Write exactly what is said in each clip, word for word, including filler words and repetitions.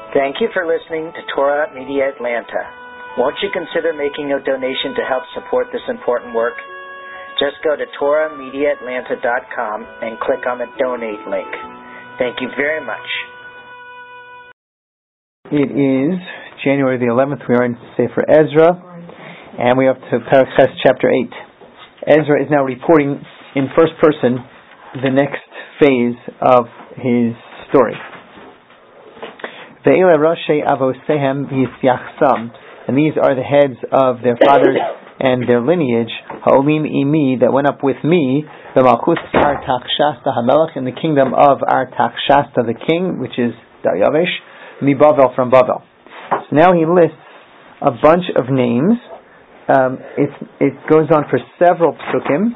Thank you for listening to Torah Media Atlanta. Won't you consider making a donation to help support this important work? Just go to torah media atlanta dot com and click on the donate link. Thank you very much. It is January the eleventh. We are in Sefer Ezra, and we are up to Perek Ches, chapter eight. Ezra is now reporting in first person the next phase of his story. Ve'ila Roshei Avosehem Yisyachsam, and these are the heads of their fathers and their lineage, Ha'olim Imi, that went up with me, the Malchus Artaxshasta HaMelech, in the kingdom of Artaxshasta the king, which is Daryavesh, Mi Bavel, from Bavel. So now he lists a bunch of names. Um, it's, it goes on for several psukim.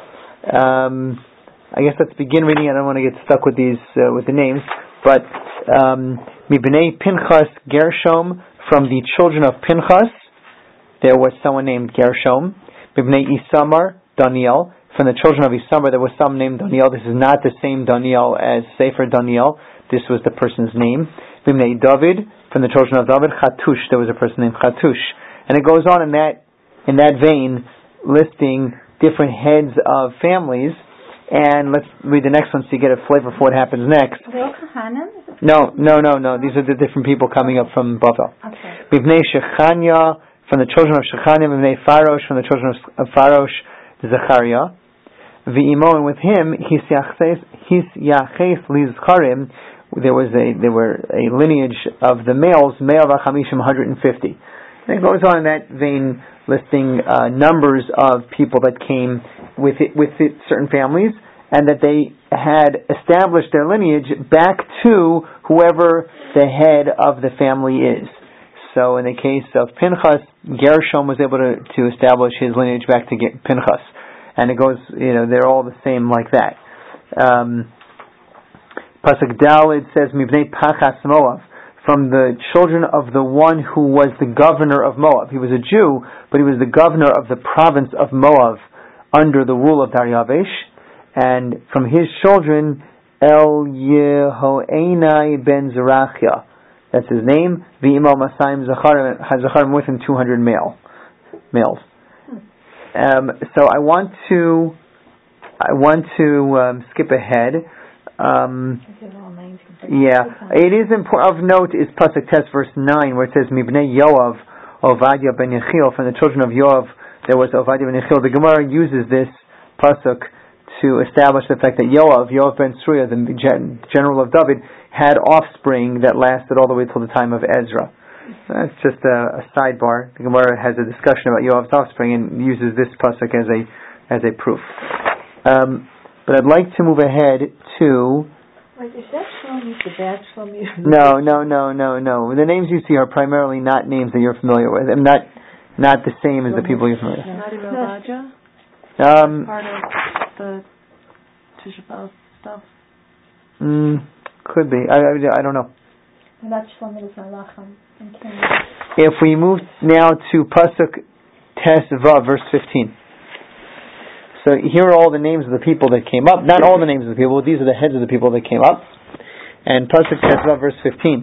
Um, I guess let's begin reading. I don't want to get stuck with these uh, with the names, but um, Mibnei Pinchas Gershom, from the children of Pinchas, there was someone named Gershom. Mibnei Isamar, Daniel, from the children of Isamar, there was someone named Daniel. This is not the same Daniel as Sefer Daniel. This was the person's name. Mibnei David, from the children of David, Chatush, there was a person named Chatush. And it goes on in that in that vein, listing different heads of families. And let's read the next one so you get a flavor for what happens next. Are they all Kahanim? No, no, no, no. These are the different people coming up from Bavel. Okay. Mivnei Shechania, from the children of Shechania. Mivnei Farosh, from the children of Farosh, Zechariah. V'imo, and with him, Hisyaches Lizcharim, there was a there were a lineage of the males, Me'av Chamishim, one hundred fifty. And it goes on in that vein, listing uh, numbers of people that came with it, with it, certain families, and that they had established their lineage back to whoever the head of the family is. So in the case of Pinchas, Gershom was able to, to establish his lineage back to Pinchas. And it goes, you know, they're all the same like that. Um, Pasuk Daled says, Mibnei Pachas Moav, from the children of the one who was the governor of Moab. He was a Jew, but he was the governor of the province of Moab under the rule of Daryavesh. And from his children, El Yehoenai ben Zerachia, that's his name. V'imo Masayim Zacharim, has Zacharim with him two hundred male males. Um, so I want to I want to um, skip ahead. Um, yeah, it is important of note is Pasuk Tes verse nine, where it says Mibnei Yoav Ovadia ben Yechiel, from the children of Yoav there was Ovadia ben Yechiel. The Gemara uses this pasuk to establish the fact that Yoav, Yoav ben Sruya, the gen- general of David, had offspring that lasted all the way till the time of Ezra. That's just a, a sidebar. The Gemara has a discussion about Yoav's offspring and uses this pasuk as a as a proof. Um, but I'd like to move ahead to. Wait, is that Shlomi the bad Shlomi? No, no, no, no, no. The names you see are primarily not names that you're familiar with, and not not the same as the people you're familiar with. Not even Raja? Um, part of the Tisha B'Av stuff? Mm, could be. I, I, I don't know. And that's Shlomi the Malachim. If we move now to Pasuk Tes Vav, verse fifteen. So here are all the names of the people that came up. Not all the names of the people, these are the heads of the people that came up. And Pasuk Tes Vav, verse fifteen.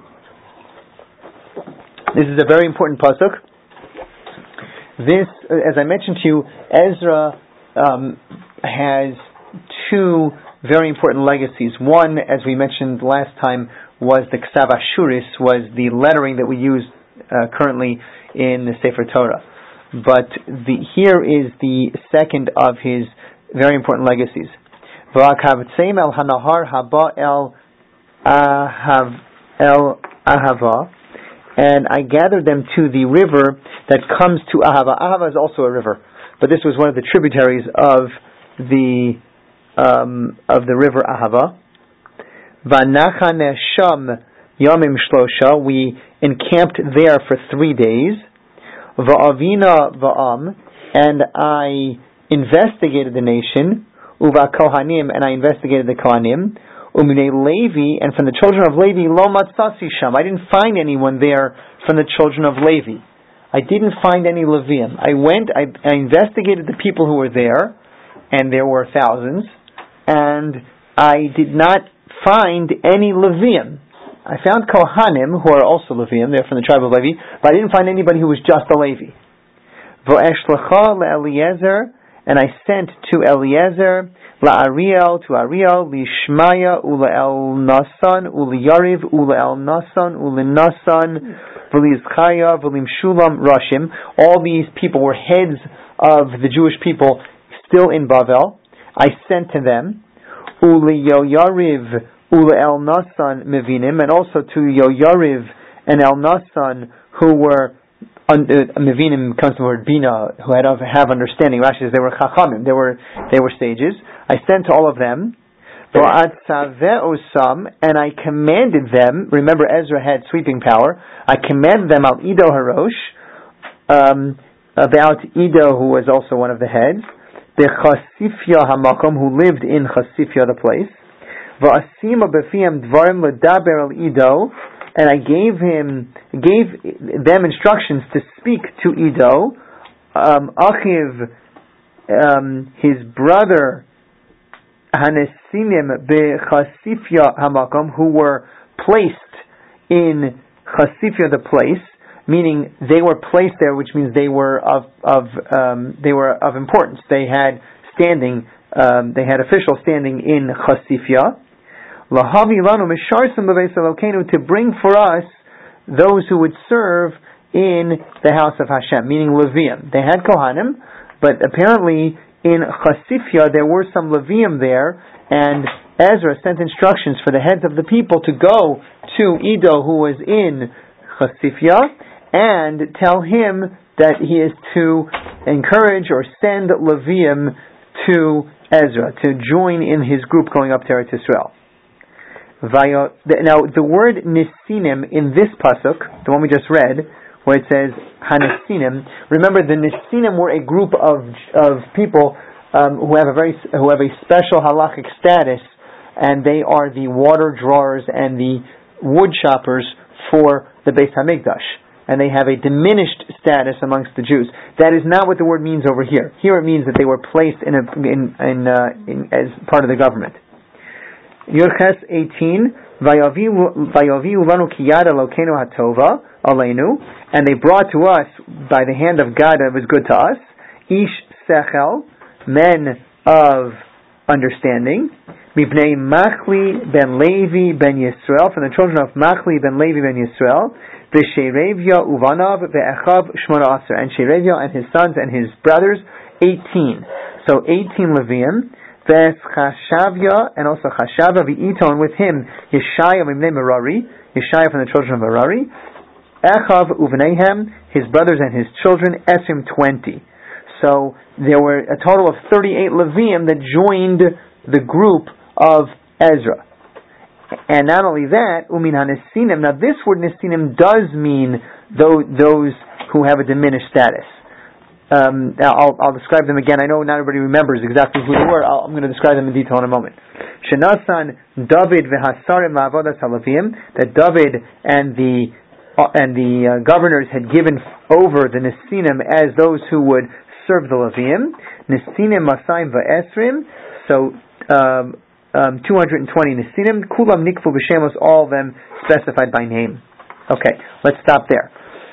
This is a very important Pasuk. This, as I mentioned to you, Ezra um, has two very important legacies. One, as we mentioned last time, was the Ksav Ashuris, was the lettering that we use uh, currently in the Sefer Torah. But the, here is the second of his very important legacies. V'akavtseim el hanahar haba el ahav el ahava, and I gathered them to the river that comes to Ahava. Ahava is also a river, but this was one of the tributaries of the um, of the river Ahava. V'anacha nesham yamim shlosha. We encamped there for three days. Va'avina va'am, and I investigated the nation. Uva kohanim, and I investigated the kohanim. Umnei Levi, and from the children of Levi, lo matzasi sham. I didn't find anyone there from the children of Levi. I didn't find any Levium. I went, I, I investigated the people who were there, and there were thousands, and I did not find any Levium. I found Kohanim, who are also Leviim, they're from the tribe of Levi, but I didn't find anybody who was just a Levi. V'eshlecha le'Eliezer, and I sent to Eliezer, la'Ariel, to Ariel, li'Shmaya, u'le'Elnasan, u'le'Yariv, u'le'Elnasan, u'le'Nasan, v'li'Zchaya, v'li'Mshulam, Rashim. All these people were heads of the Jewish people still in Bavel. I sent to them, u'le'Yoyariv, u'le'Elnasan, Mevinim, and also to Yoyariv and Elnasan, who were Un, uh, Mevinim comes from the word Bina, who had have understanding. Rashi says they were Chachamim, they were they were sages. I sent to all of them, and I commanded them. Remember, Ezra had sweeping power. I commanded them al Ido Harosh, um, about Ido, who was also one of the heads, the Chasifya Hamakom, who lived in Chasifya, the place. Va'asima b'fiyam dvarim l'daber al Ido. And I gave him, gave them instructions to speak to Ido, um, Achiv, um, his brother, Hanesinim beChasifya Hamakom, who were placed in Chasifya, the place, meaning they were placed there, which means they were of of um, they were of importance. They had standing, um, they had official standing in Chasifya. To bring for us those who would serve in the house of Hashem, meaning Levium. They had Kohanim, but apparently in Chasifya there were some Levium there, and Ezra sent instructions for the heads of the people to go to Ido, who was in Chasifya, and tell him that he is to encourage or send Levium to Ezra, to join in his group going up to Eretz Yisrael. Now, the word Nesinim in this pasuk, the one we just read, where it says Hanesinim, remember the Nesinim were a group of of people um, who have a very who have a special halachic status, and they are the water drawers and the wood choppers for the Beis Hamikdash, and they have a diminished status amongst the Jews. That is not what the word means over here. Here it means that they were placed in a, in, in, uh, in as part of the government. Yurches eighteen, Vayaviu lanu kiyad Elokeinu hatova aleinu, and they brought to us by the hand of God that was good to us, Ish Sechel, men of understanding, Mibnei Machli ben Levi ben Yisrael, from the children of Machli ben Levi ben Yisrael, V'Sherevya uvanav ve'echav shmona aser, and Sherevya and his sons and his brothers, eighteen. So eighteen Leviim. Ves Chashavya, and also Chashavya v'Ito, and with him Yeshaya mimnei Merari, Yeshaya from the children of Merari, Echav uvneihem, his brothers and his children, Esrim twenty. So there were a total of thirty-eight Leviim that joined the group of Ezra. And not only that, Umin HaNesinim. Now this word Nesinim does mean those, those who have a diminished status. Um, I'll, I'll describe them again. I know not everybody remembers exactly who they were. I'll, I'm going to describe them in detail in a moment. Shenasan David v'hasarim la'avodas haLevim, that David and the uh, and the uh, governors had given over the Nesinim as those who would serve the Levim. Nesinim masayim va'esrim, so um, um, two hundred twenty Nesinim. Kulam nikfu b'shemos, all of them specified by name. Okay, let's stop there.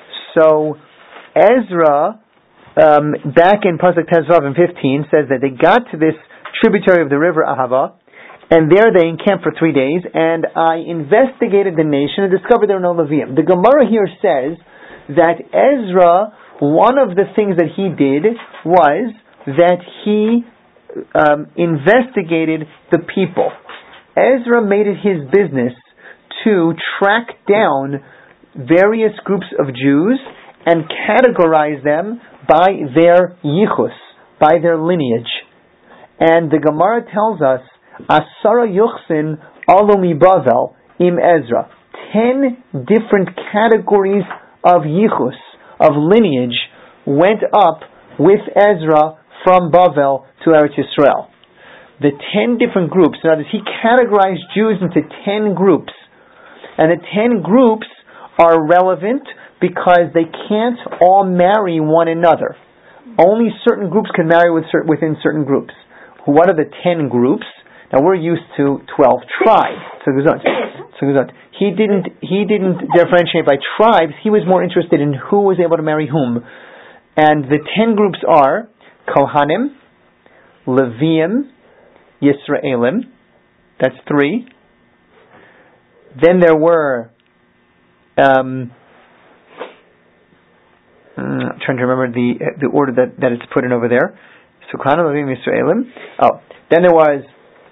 So Ezra, Um, back in Pasuk Tezvav and fifteen, says that they got to this tributary of the river Ahava, and there they encamped for three days, and I investigated the nation and discovered there were no Levium. The Gemara here says that Ezra, one of the things that he did was that he um, investigated the people. Ezra made it his business to track down various groups of Jews and categorize them by their yichus, by their lineage. And the Gemara tells us, Asara yuchsin alumi Bavel im Ezra. Ten different categories of yichus, of lineage, went up with Ezra from Bavel to Eretz Yisrael. The ten different groups, in other words, he categorized Jews into ten groups. And the ten groups are relevant because they can't all marry one another. Only certain groups can marry with certain, within certain groups. What are the ten groups? Now we're used to twelve tribes. So it goes on. So he goes on. He didn't. He didn't differentiate by tribes. He was more interested in who was able to marry whom. And the ten groups are Kohanim, Leviim, Yisraelim. That's three. Then there were. Um, I'm trying to remember the the order that, that it's put in over there. So Kohanim, Leviim, Yisraelim. Oh, then there was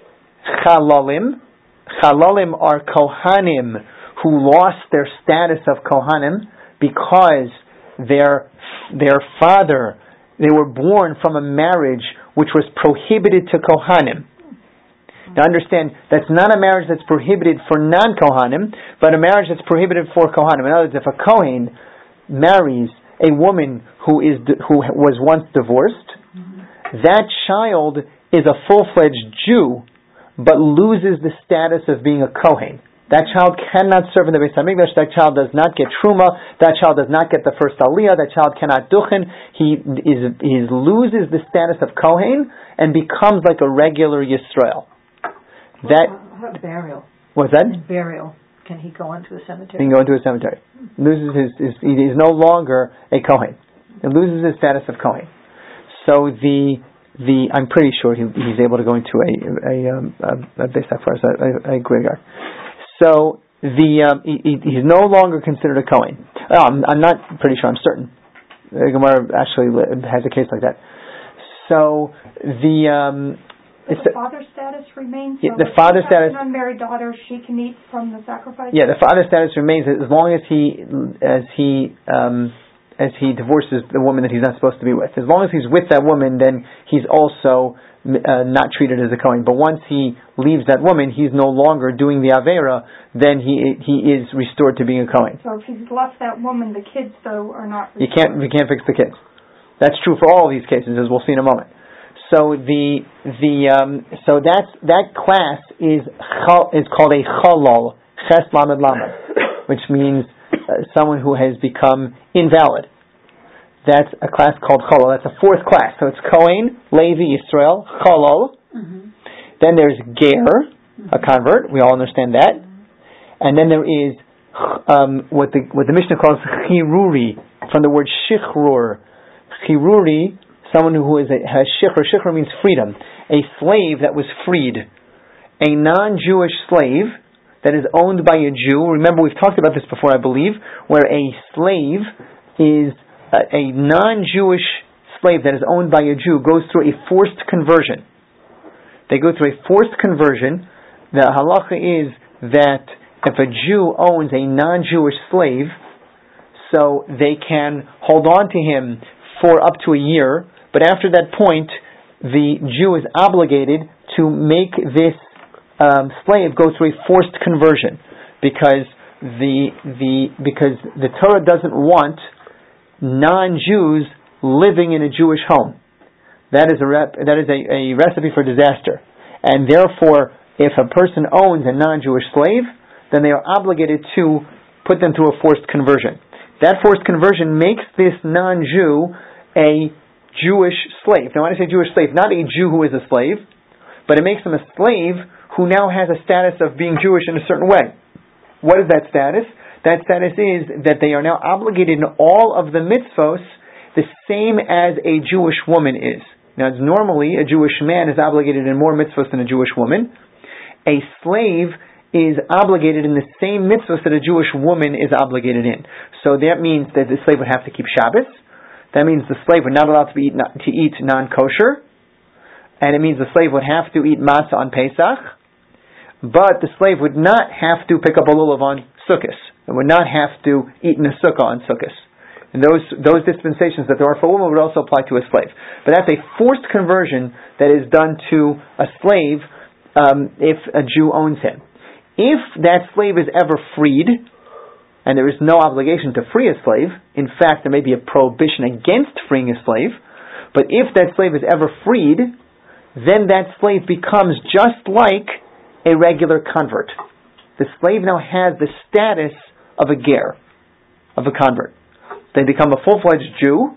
Chalalim. Chalalim are Kohanim who lost their status of Kohanim because their their father, they were born from a marriage which was prohibited to Kohanim. Now understand, that's not a marriage that's prohibited for non-Kohanim, but a marriage that's prohibited for Kohanim. In other words, if a Kohen marries a woman who is who was once divorced, mm-hmm. that child is a full-fledged Jew, but loses the status of being a Kohen. That child cannot serve in the Beis HaMikdash. That child does not get Truma. That child does not get the first Aliyah. That child cannot Duchen. He is he loses the status of Kohen and becomes like a regular Yisrael. That uh, burial. What's that? Burial. Can he go into a cemetery? He can go into a cemetery. Loses his, his he is no longer a Kohen. He loses his status of Kohen. So the The I'm pretty sure he, he's able to go into a a um, a, a Beis HaKfar, a, a, a graveyard. So the um, he, he's no longer considered a Kohen. Oh, I'm, I'm not pretty sure. I'm certain. The Gemara actually has a case like that. So the um, the father status remains. Yeah, so the father status. An unmarried daughter, she can eat from the sacrifice. Yeah, the father status remains as long as he as he. Um, as he divorces the woman that he's not supposed to be with. As long as he's with that woman, then he's also uh, not treated as a Kohen. But once he leaves that woman, he's no longer doing the Avera, then he he is restored to being a Kohen. So if he's left that woman, the kids, though, are not restored. You can't, you can't fix the kids. That's true for all of these cases, as we'll see in a moment. So the the um, so that's that class is is called a Chalal, Ches Lamed Lamed, which means uh, someone who has become invalid. That's a class called Chalal. That's a fourth class. So it's Kohen, Levi, Yisrael, Chalal. Mm-hmm. Then there's Ger, mm-hmm. a convert. We all understand that. Mm-hmm. And then there is um, what the what the Mishnah calls Chiruri, from the word Shichrur. Chiruri, someone who is a has Shichrur. Shichrur means freedom. A slave that was freed. A non-Jewish slave that is owned by a Jew. Remember, we've talked about this before, I believe, where a slave is Uh, a non-Jewish slave that is owned by a Jew goes through a forced conversion. They go through a forced conversion. The halacha is that if a Jew owns a non-Jewish slave, so they can hold on to him for up to a year, but after that point, the Jew is obligated to make this um, slave go through a forced conversion, because the the because the Torah doesn't want non-Jews living in a Jewish home. That is a rep, that is a, a recipe for disaster. And therefore, if a person owns a non-Jewish slave, then they are obligated to put them through a forced conversion. That forced conversion makes this non-Jew a Jewish slave. Now, when I say Jewish slave, not a Jew who is a slave, but it makes them a slave who now has a status of being Jewish in a certain way. What is that status? That status is that they are now obligated in all of the mitzvos the same as a Jewish woman is. Now, it's normally a Jewish man is obligated in more mitzvos than a Jewish woman. A slave is obligated in the same mitzvos that a Jewish woman is obligated in. So that means that the slave would have to keep Shabbos. That means the slave would not allowed to be eat, to eat non-kosher. And it means the slave would have to eat matzah on Pesach. But the slave would not have to pick up a lulav on Sukkot. It would not have to eat in a sukkah on Sukkot. And those those dispensations that there are for women would also apply to a slave. But that's a forced conversion that is done to a slave um, if a Jew owns him. If that slave is ever freed, and there is no obligation to free a slave, in fact there may be a prohibition against freeing a slave, but if that slave is ever freed, then that slave becomes just like a regular convert. The slave now has the status of a ger, of a convert. They become a full-fledged Jew,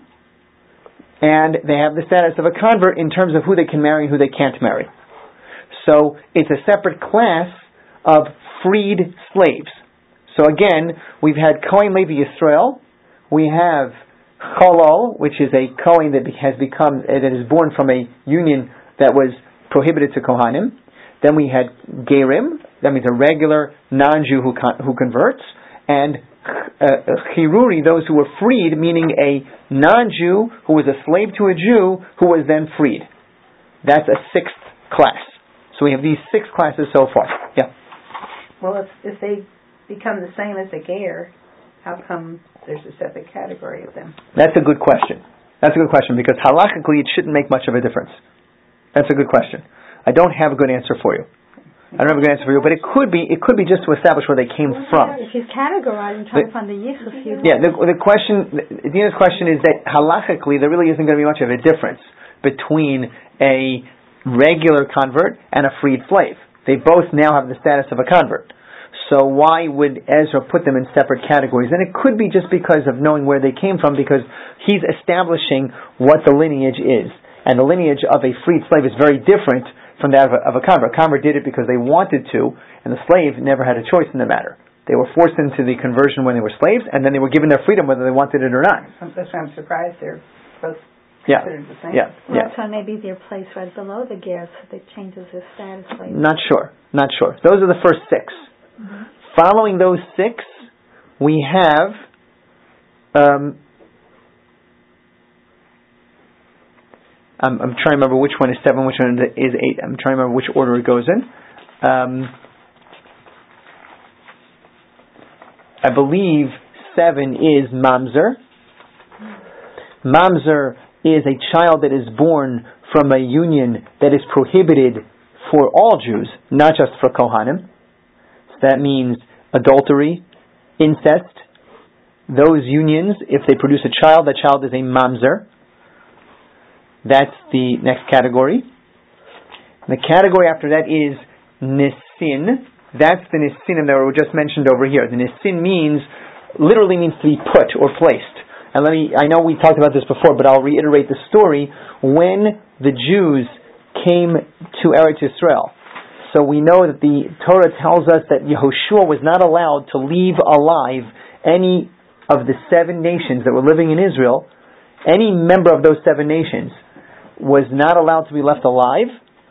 and they have the status of a convert in terms of who they can marry and who they can't marry. So it's a separate class of freed slaves. So again, we've had Kohen Levi Yisrael, we have Cholol, which is a Kohen that has become, that is born from a union that was prohibited to Kohanim. Then we had Gerim, that means a regular non-Jew who con- who converts, and uh, Chiruri, those who were freed, meaning a non-Jew who was a slave to a Jew who was then freed. That's a sixth class. So we have these six classes so far. Yeah. Well, if, if they become the same as a Ger, how come there's a separate category of them? That's a good question. That's a good question, because halachically it shouldn't make much of a difference. That's a good question. I don't have a good answer for you. I don't have a good answer for you, but it could be it could be just to establish where they came Well, from. yeah, if he's categorized and trying to find the Yisuf, you Yeah, the, the question, Dina's question is that halachically there really isn't going to be much of a difference between a regular convert and a freed slave. They both now have the status of a convert. So why would Ezra put them in separate categories? And it could be just because of knowing where they came from, because he's establishing what the lineage is. And the lineage of a freed slave is very different from that of a, of a convert. A convert did it because they wanted to, and the slave never had a choice in the matter. They were forced into the conversion when they were slaves, and then they were given their freedom whether they wanted it or not. That's why I'm surprised they're both Yeah. considered the same. Yeah. Well, Yeah. that's why maybe they're placed right below the Ger, so they changes his status later. Not sure. Not sure. Those are the first six. Mm-hmm. Following those six, we have um, I'm, I'm trying to remember which one is seven, which one is eight. I'm trying to remember which order it goes in. Um, I believe seven is Mamzer. Mamzer is a child that is born from a union that is prohibited for all Jews, not just for Kohanim. So that means adultery, incest. Those unions, if they produce a child, that child is a Mamzer. That's the next category. The category after that is Nisin. That's the Nisinim that were just mentioned over here. The Nisin means, literally means to be put or placed. And let me, I know we talked about this before, but I'll reiterate the story. When the Jews came to Eretz Yisrael, so we know that the Torah tells us that Yehoshua was not allowed to leave alive any of the seven nations that were living in Israel. Any member of those seven nations was not allowed to be left alive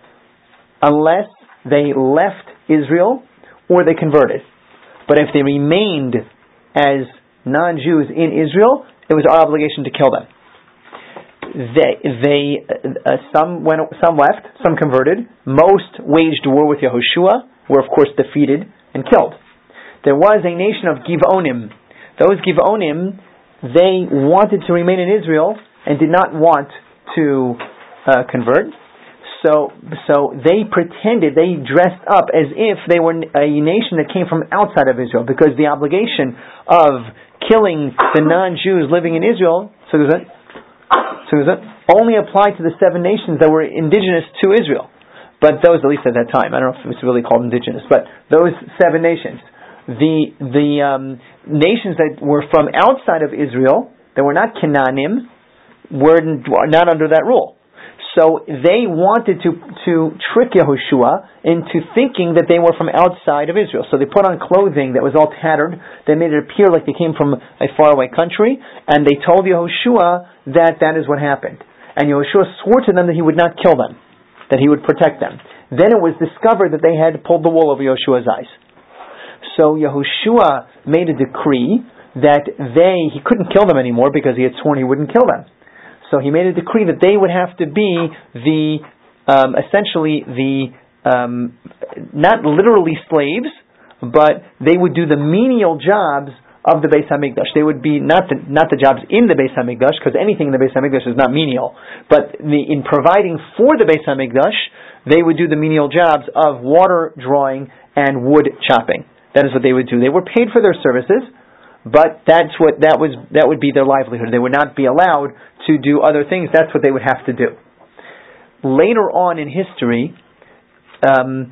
unless they left Israel or they converted. But if they remained as non-Jews in Israel, it was our obligation to kill them. They, they, uh, some went, some left, some converted. Most waged war with Yehoshua, were of course defeated and killed. There was a nation of Givonim. Those Givonim, they wanted to remain in Israel and did not want to uh, convert. So, so they pretended, they dressed up as if they were a nation that came from outside of Israel, because the obligation of killing the non-Jews living in Israel, so does that, so does that only apply to the seven nations that were indigenous to Israel. But those, at least at that time, I don't know if it was really called indigenous, but those seven nations, the the um, nations that were from outside of Israel, that were not Canaanim, were not under that rule. So they wanted to to trick Yehoshua into thinking that they were from outside of Israel. So they put on clothing that was all tattered. They made it appear like they came from a faraway country, and they told Yehoshua that that is what happened. And Yehoshua swore to them that he would not kill them, that he would protect them. Then it was discovered that they had pulled the wool over Yehoshua's eyes. So Yehoshua made a decree that they, he couldn't kill them anymore because he had sworn he wouldn't kill them. So he made a decree that they would have to be the, um, essentially the, um, not literally slaves, but they would do the menial jobs of the Beis HaMikdash. They would be not the, not the jobs in the Beis HaMikdash, because anything in the Beis HaMikdash is not menial, but the, in providing for the Beis HaMikdash, they would do the menial jobs of water drawing and wood chopping. That is what they would do. They were paid for their services, but that's what that was. That would be their livelihood. They would not be allowed to do other things. That's what they would have to do. Later on in history, um,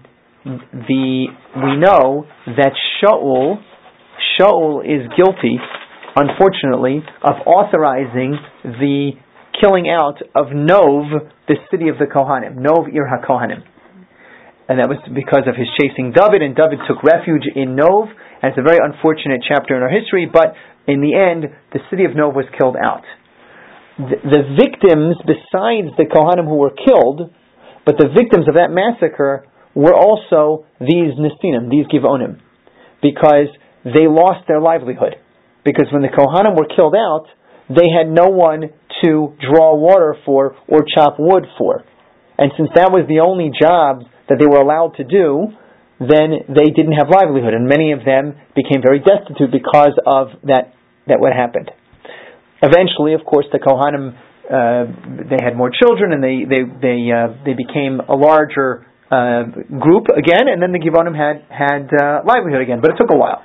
the we know that Shaul Shaul is guilty, unfortunately, of authorizing the killing out of Nov, the city of the Kohanim, Nov Ir HaKohanim. and that was because of his chasing David, and David took refuge in Nov, and it's a very unfortunate chapter in our history, but in the end, the city of Nov was killed out. The, the victims, besides the Kohanim who were killed, but the victims of that massacre were also these Nesinim, these Givonim, because they lost their livelihood. Because when the Kohanim were killed out, they had no one to draw water for or chop wood for. And since that was the only job that they were allowed to do, then they didn't have livelihood, and many of them became very destitute because of that, that what happened. Eventually, of course, the Kohanim, uh, they had more children, and they they they, uh, they became a larger uh, group again, and then the Givonim had, had uh, livelihood again, but it took a while.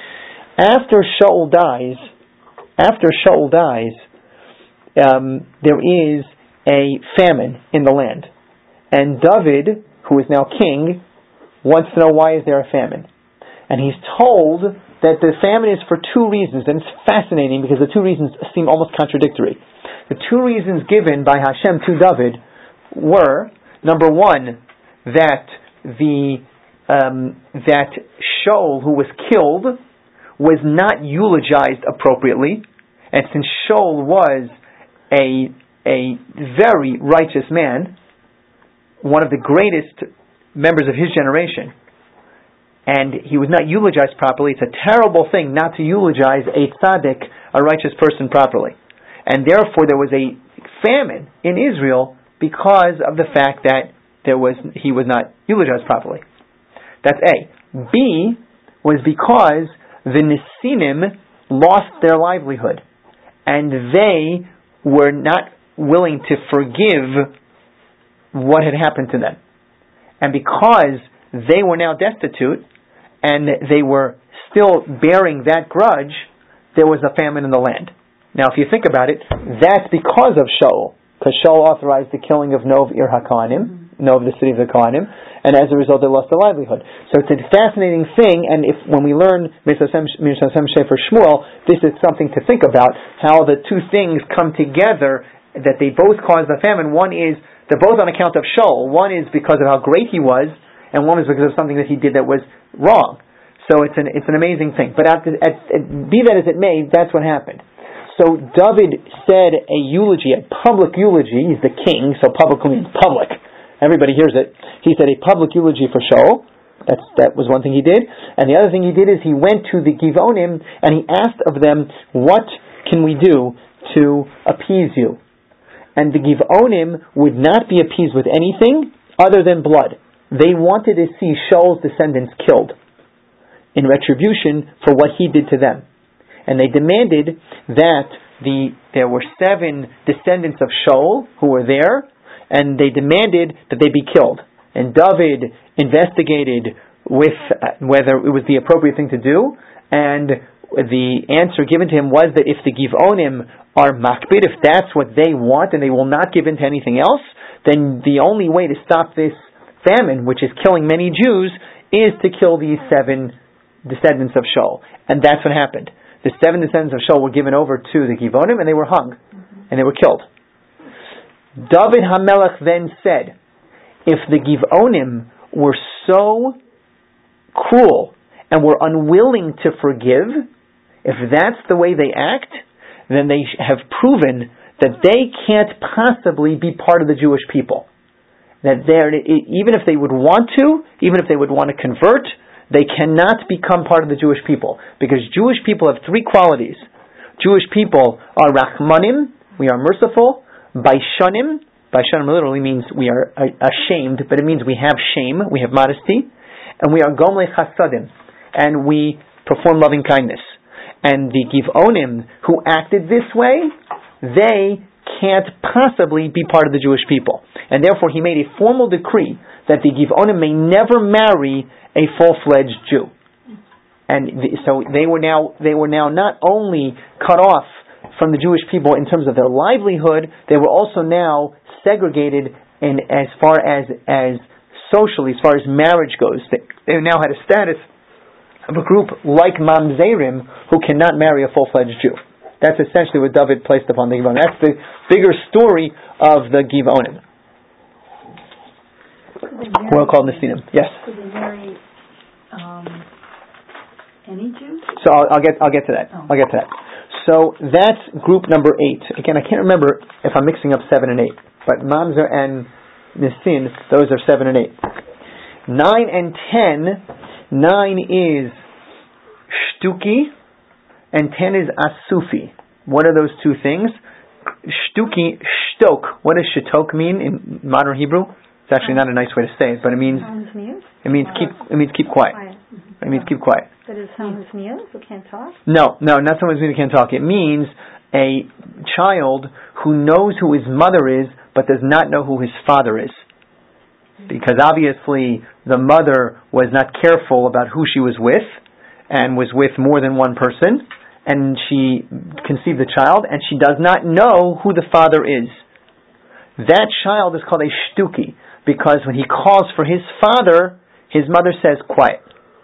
After Shaul dies, after Shaul dies, um, there is a famine in the land. And David, who is now king, wants to know why is there a famine. And he's told that the famine is for two reasons, and it's fascinating because the two reasons seem almost contradictory. The two reasons given by Hashem to David were, number one, that the um, that Shaul, who was killed, was not eulogized appropriately, and since Shaul was a a very righteous man, one of the greatest members of his generation, and he was not eulogized properly. It's a terrible thing not to eulogize a tzaddik, a righteous person, properly. And therefore there was a famine in Israel because of the fact that there was he was not eulogized properly. That's A. B was because the Nesinim lost their livelihood, and they were not willing to forgive what had happened to them. And because they were now destitute, and they were still bearing that grudge, there was a famine in the land. Now, if you think about it, that's because of Shaul, because Shaul authorized the killing of Nov Ir HaKohanim, Nov, the city of the Kohanim, and as a result they lost their livelihood. So it's a fascinating thing, and if when we learn Mitzvah Sefer Shmuel, this is something to think about, how the two things come together, that they both cause the famine. One is, they're both on account of Shaul. One is because of how great he was, and one is because of something that he did that was wrong. So it's an it's an amazing thing. But at, at, at, be that as it may, that's what happened. So David said a eulogy, a public eulogy. He's the king, so public means public. Everybody hears it. He said a public eulogy for Shaul. That's, that was one thing he did. And the other thing he did is he went to the Givonim and he asked of them, what can we do to appease you? And the Givonim would not be appeased with anything other than blood. They wanted to see Shaul's descendants killed in retribution for what he did to them. And they demanded that the there were seven descendants of Shaul who were there, and they demanded that they be killed. And David investigated with uh, whether it was the appropriate thing to do, and the answer given to him was that if the Givonim are makbid, if that's what they want and they will not give in to anything else, then the only way to stop this famine, which is killing many Jews, is to kill these seven descendants of Shaul. And that's what happened. The seven descendants of Shaul were given over to the Givonim and they were hung, and they were killed. David HaMelech then said, if the Givonim were so cruel and were unwilling to forgive, if that's the way they act, then they have proven that they can't possibly be part of the Jewish people. That they're, even if they would want to, even if they would want to convert, they cannot become part of the Jewish people. Because Jewish people have three qualities. Jewish people are Rachmanim, we are merciful. Baishanim, Baishanim literally means we are ashamed, but it means we have shame, we have modesty. And we are Gomle Chasadim, and we perform loving kindness. And the Givonim who acted this way, they can't possibly be part of the Jewish people. And therefore he made a formal decree that the Givonim may never marry a full-fledged Jew. And th- so they were now they were now not only cut off from the Jewish people in terms of their livelihood, they were also now segregated in as far as as socially, as far as marriage goes. They, they now had a status of a group like Mamzerim who cannot marry a full-fledged Jew. That's essentially what David placed upon the Givonim. That's the bigger story of the Givonim. We're called Nesinim. Yes. Could they marry um, any Jew? So I'll, I'll get I'll get to that. Oh. I'll get to that. So that's group number eight. Again, I can't remember if I'm mixing up seven and eight, but Mamzer and Nisin, those are seven and eight. Nine and ten. Nine is Shtuki, and ten is Asufi. What are those two things? Shtuki, shtok. What does shtok mean in modern Hebrew? It's actually not a nice way to say it, but it means it means keep it means keep quiet. It means keep quiet. That is someone who's mute who can't talk? No, no, not someone who can't talk. It means a child who knows who his mother is, but does not know who his father is. Because obviously the mother was not careful about who she was with, and was with more than one person, and she conceived the child, and she does not know who the father is. That child is called a shtuki, because when he calls for his father, his mother says, quiet.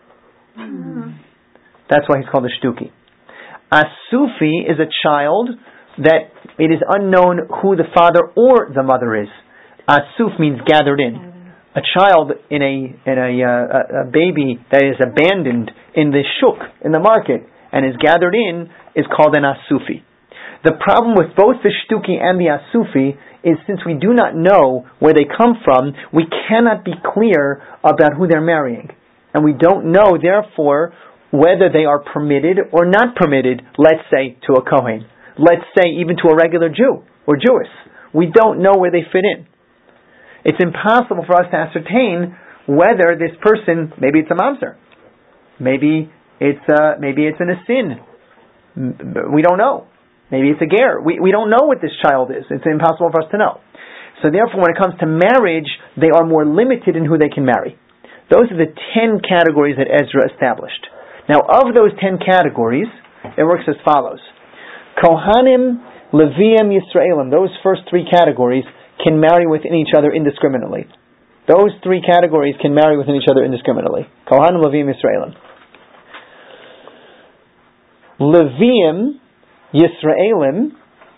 Mm-hmm. That's why he's called a shtuki. A sufi is a child that it is unknown who the father or the mother is. A suf means gathered in. A child in a in a, uh, a baby that is abandoned in the shuk, in the market, and is gathered in, is called an asufi. The problem with both the shtuki and the asufi is, since we do not know where they come from, we cannot be clear about who they're marrying. And we don't know, therefore, whether they are permitted or not permitted, let's say, to a Kohen. Let's say, even to a regular Jew or Jewess. We don't know where they fit in. It's impossible for us to ascertain whether this person, maybe it's a mamzer, maybe it's a, maybe it's an asin. We don't know. Maybe it's a ger. We we don't know what this child is. It's impossible for us to know. So therefore, when it comes to marriage, they are more limited in who they can marry. Those are the ten categories that Ezra established. Now, of those ten categories, it works as follows: Kohanim, Leviim, Yisraelim. Those first three categories can marry within each other indiscriminately. Those three categories can marry within each other indiscriminately. Kohanim, Leviim, Yisraelim. Leviim, Yisraelim,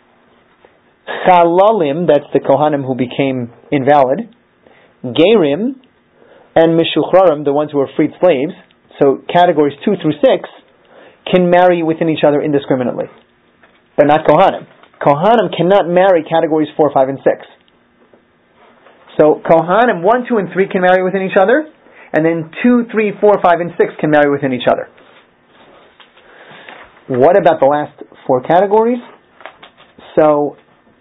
Chalalim, that's the Kohanim who became invalid, Gerim, and Mishuchrarim, the ones who are freed slaves, so categories two through six, can marry within each other indiscriminately. But not Kohanim. Kohanim cannot marry categories four, five, and six. So Kohanim one, two, and three can marry within each other, and then two, three, four, five, and six can marry within each other. What about the last four categories? So,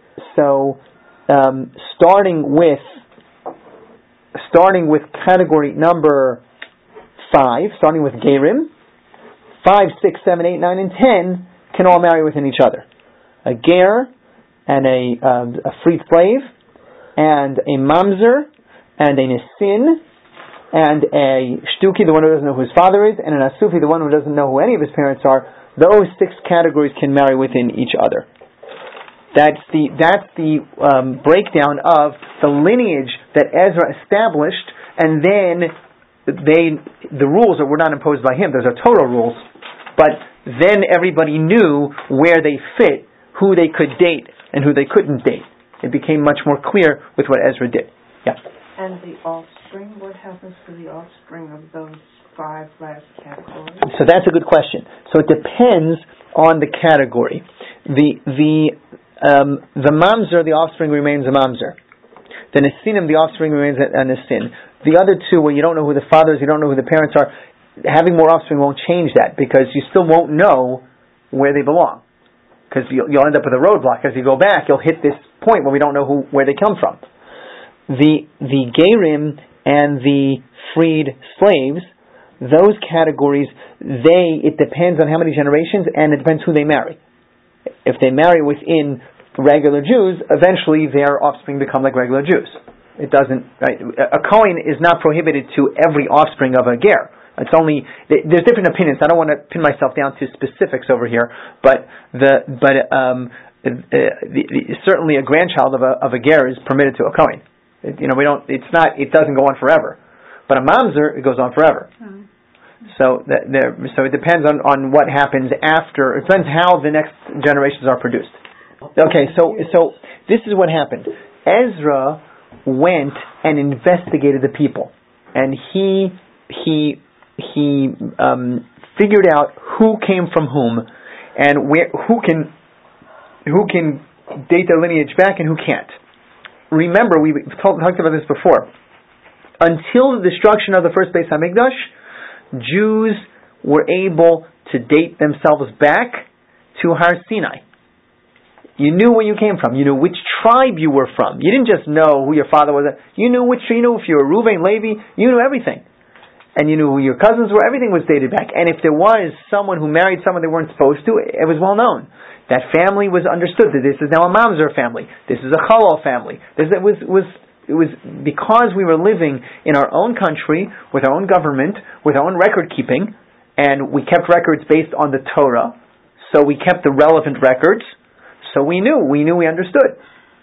so um, starting with starting with category number five, starting with Gerim, five, six, seven, eight, nine, and ten can all marry within each other. A ger and a um, a freed slave, and a mamzer, and a nisin, and a shtuki, the one who doesn't know who his father is, and an asufi, the one who doesn't know who any of his parents are. Those six categories can marry within each other. That's the that's the um, breakdown of the lineage that Ezra established, and then they the rules that were not imposed by him. Those are Torah rules, but then everybody knew where they fit, who they could date, and who they couldn't date. It became much more clear with what Ezra did. Yeah. And the offspring, what happens to the offspring of those five last categories? So that's a good question. So it depends on the category. The the um, the mamzer, the offspring remains a mamzer. The nesinim, the offspring remains a, a nesin. The other two, where you don't know who the fathers, you don't know who the parents are, having more offspring won't change that, because you still won't know where they belong. Because you'll, you'll end up with a roadblock. As you go back, you'll hit this point where we don't know who where they come from. The the gerim and the freed slaves, those categories, they it depends on how many generations, and it depends who they marry. If they marry within regular Jews, eventually their offspring become like regular Jews. It doesn't. Right? A Kohen is not prohibited to every offspring of a ger. It's only there's different opinions. I don't want to pin myself down to specifics over here, but the but um, uh, the, the, certainly a grandchild of a of a ger is permitted to a Kohen. It, you know, we don't. It's not. It doesn't go on forever, but a mamzer, it goes on forever. Mm. So that there. So it depends on, on what happens after. It depends how the next generations are produced. Okay, so so this is what happened. Ezra went and investigated the people, and he he he um, figured out who came from whom, and where who can who can date their lineage back and who can't. Remember, we talked about this before. Until the destruction of the first Beis Hamikdash, Jews were able to date themselves back to Har Sinai. You knew where you came from. You knew which tribe you were from. You didn't just know who your father was. You knew which. You knew if you were Reuven, Levi. You knew everything, and you knew who your cousins were. Everything was dated back. And if there was someone who married someone they weren't supposed to, it was well known. That family was understood. That this is now a Mamzer family. This is a Chalal family. This it was was it was because we were living in our own country with our own government, with our own record keeping, and we kept records based on the Torah. So we kept the relevant records. So we knew, we knew, we understood.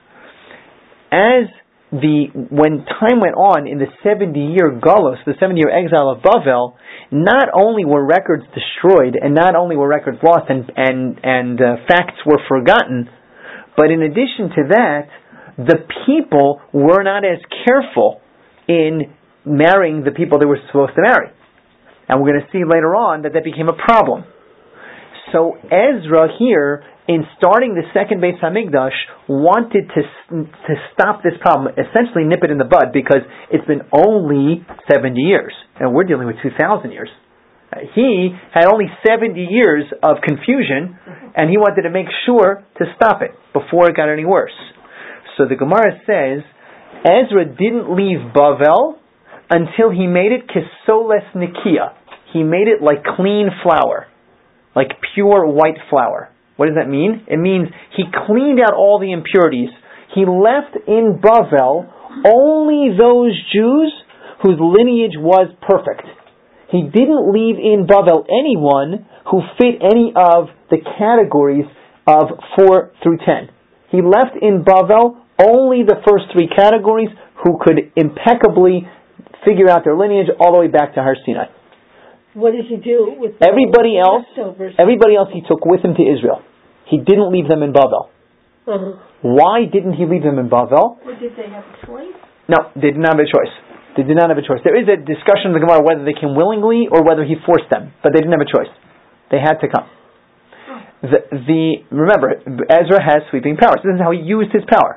As the when time went on in the seventy-year Galus, the seventy-year exile of Bavel, not only were records destroyed, and not only were records lost, and and and uh, facts were forgotten, but in addition to that, the people were not as careful in marrying the people they were supposed to marry, and we're going to see later on that that became a problem. So Ezra here, in starting the second Beis Hamikdash, wanted to to stop this problem, essentially nip it in the bud, because it's been only seventy years, and we're dealing with two thousand years. Uh, he had only seventy years of confusion, and he wanted to make sure to stop it before it got any worse. So the Gemara says, Ezra didn't leave Bavel until he made it Kesoles Nikia. He made it like clean flour, like pure white flour. What does that mean? It means he cleaned out all the impurities. He left in Bavel only those Jews whose lineage was perfect. He didn't leave in Bavel anyone who fit any of the categories of four through ten. He left in Bavel only the first three categories who could impeccably figure out their lineage all the way back to Har Sinai. What did he do with everybody else? Leftovers? Everybody else he took with him to Israel. He didn't leave them in Bavel. Uh-huh. Why didn't he leave them in Bavel? Or did they have a choice? No, they did not have a choice. They did not have a choice. There is a discussion in the Gemara whether they came willingly or whether he forced them, but they didn't have a choice. They had to come. Oh. The, the remember, Ezra has sweeping powers. This is how he used his power.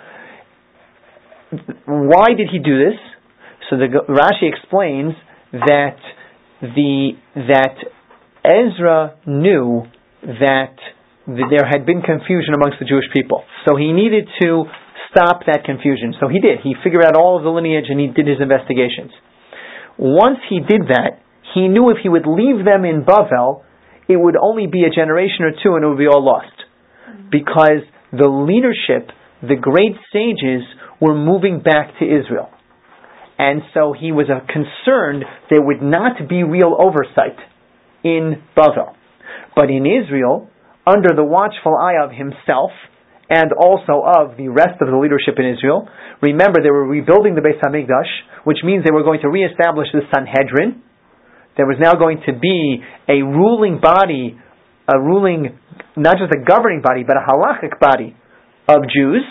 Why did he do this? So the Rashi explains that the that Ezra knew that there had been confusion amongst the Jewish people. So he needed to stop that confusion. So he did. He figured out all of the lineage and he did his investigations. Once he did that, he knew if he would leave them in Bavel, it would only be a generation or two and it would be all lost. Because the leadership, the great sages, were moving back to Israel. And so he was uh, concerned there would not be real oversight in Bavel. But in Israel, under the watchful eye of himself and also of the rest of the leadership in Israel, remember they were rebuilding the Beis Hamikdash, which means they were going to reestablish the Sanhedrin. There was now going to be a ruling body, a ruling, not just a governing body, but a halachic body of Jews.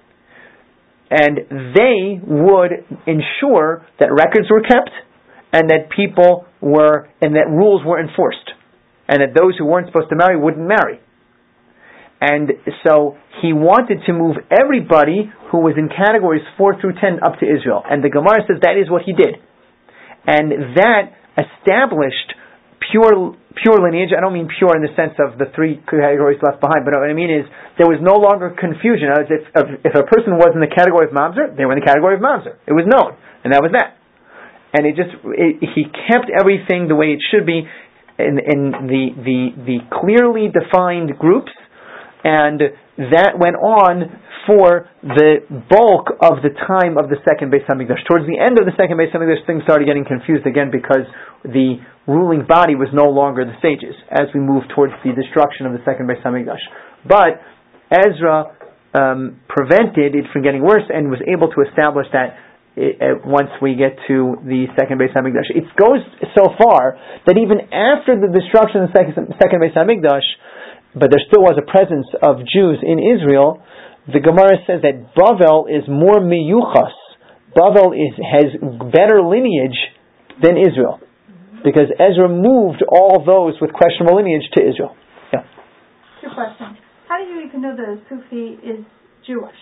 And they would ensure that records were kept and that people were, and that rules were enforced. And that those who weren't supposed to marry wouldn't marry. And so he wanted to move everybody who was in categories four through ten up to Israel. And the Gemara says that is what he did. And that established pure pure lineage. I don't mean pure in the sense of the three categories left behind, but what I mean is there was no longer confusion. As if, if a person was in the category of Mamzer, they were in the category of Mamzer. It was known, and that was that. And it just it, he kept everything the way it should be in, in the, the the clearly defined groups, and that went on for the bulk of the time of the second Beis Hamikdash. Towards the end of the second Beis Hamikdash, things started getting confused again because the ruling body was no longer the sages as we move towards the destruction of the second Beis Hamikdash. But Ezra um, prevented it from getting worse and was able to establish that it, uh, once we get to the second Beis Hamikdash. It goes so far that even after the destruction of the second, second Beis Hamikdash, but there still was a presence of Jews in Israel, the Gemara says that Bavel is more miyuchas. Bavel is, has better lineage than Israel, because Ezra moved all those with questionable lineage to Israel. Yeah. Two questions. How do you even know that a Sufi is Jewish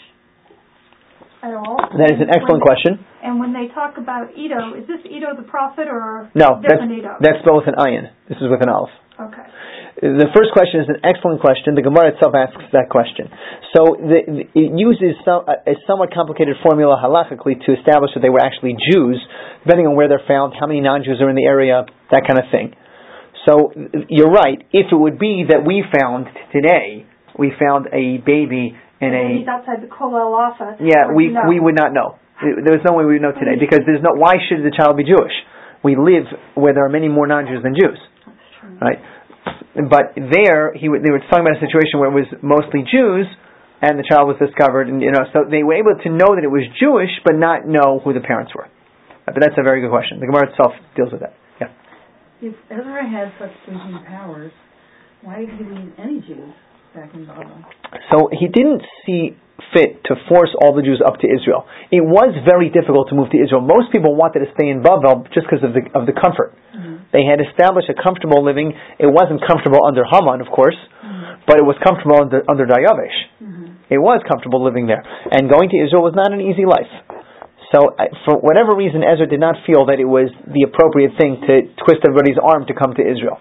at all? That is an excellent when, question. And when they talk about Edo, is this Edo the prophet or no? different That's, Edo? that's spelled with an ayin. This is with an aleph. Okay. The first question is an excellent question. The Gemara itself asks that question. So the, the, it uses some, a, a somewhat complicated formula halachically to establish that they were actually Jews, depending on where they're found, how many non-Jews are in the area, that kind of thing. So you're right. If it would be that we found today, we found a baby in and a... he's outside the Kol El-Afa. Yeah, we you know? we would not know. There's no way we would know today, because there's no... Why should the child be Jewish? We live where there are many more non-Jews than Jews. Right? But there, he they were talking about a situation where it was mostly Jews, and the child was discovered, and you know, so they were able to know that it was Jewish, but not know who the parents were. But that's a very good question. The Gemara itself deals with that. Yeah. If Ezra had such sweeping powers, why did he leave any Jews back in Babel? So he didn't see fit to force all the Jews up to Israel. It was very difficult to move to Israel. Most people wanted to stay in Babel just because of the of the comfort. Mm-hmm. They had established a comfortable living. It wasn't comfortable under Haman, of course, mm-hmm. but it was comfortable under, under Daryavish. Mm-hmm. It was comfortable living there. And going to Israel was not an easy life. So for whatever reason, Ezra did not feel that it was the appropriate thing to twist everybody's arm to come to Israel.